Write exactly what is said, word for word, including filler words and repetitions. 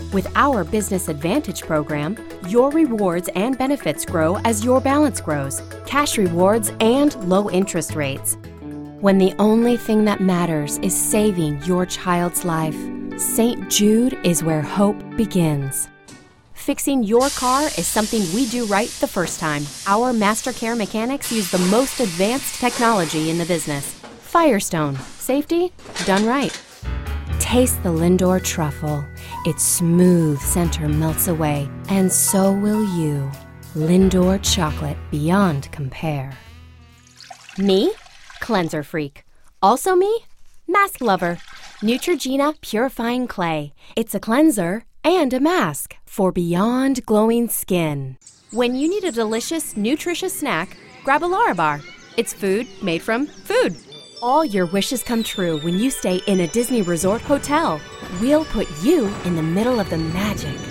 With our Business Advantage program, your rewards and benefits grow as your balance grows, cash rewards and low interest rates. When the only thing that matters is saving your child's life, Saint Jude is where hope begins. Fixing your car is something we do right the first time. Our MasterCare mechanics use the most advanced technology in the business. Firestone. Safety done right. Taste the Lindor truffle. Its smooth center melts away, and so will you. Lindor chocolate beyond compare. Me? Cleanser freak. Also me? Mask lover. Neutrogena Purifying Clay. It's a cleanser and a mask for beyond glowing skin. When you need a delicious, nutritious snack, grab a Larabar. It's food made from food. All your wishes come true when you stay in a Disney Resort hotel. We'll put you in the middle of the magic.